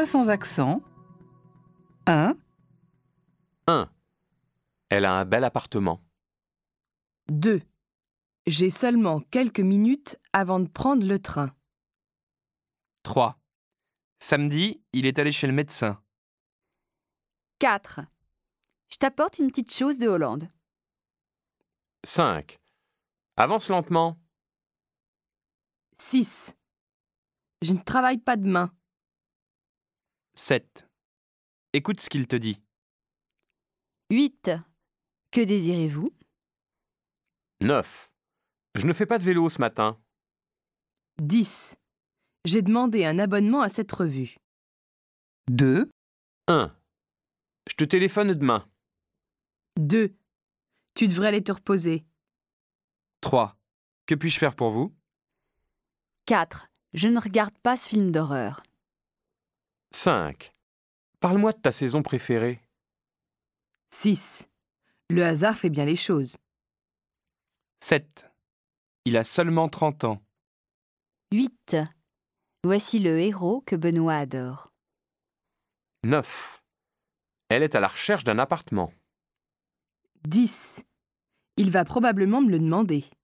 Voix sans accent. 1, 1. Elle a un bel appartement. 2. J'ai seulement quelques minutes avant de prendre le train. 3. Samedi, il est allé chez le médecin. 4. Je t'apporte une petite chose de Hollande. 5. Avance lentement. 6. Je ne travaille pas demain. 7. Écoute ce qu'il te dit. 8. Que désirez-vous? 9. Je ne fais pas de vélo ce matin. 10. J'ai demandé un abonnement à cette revue. 2, 1. Je te téléphone demain. 2. Tu devrais aller te reposer. 3. Que puis-je faire pour vous? 4. Je ne regarde pas ce film d'horreur. 5. Parle-moi de ta saison préférée. 6. Le hasard fait bien les choses. 7. Il a seulement 30 ans. 8. Voici le héros que Benoît adore. 9. Elle est à la recherche d'un appartement. 10. Il va probablement me le demander.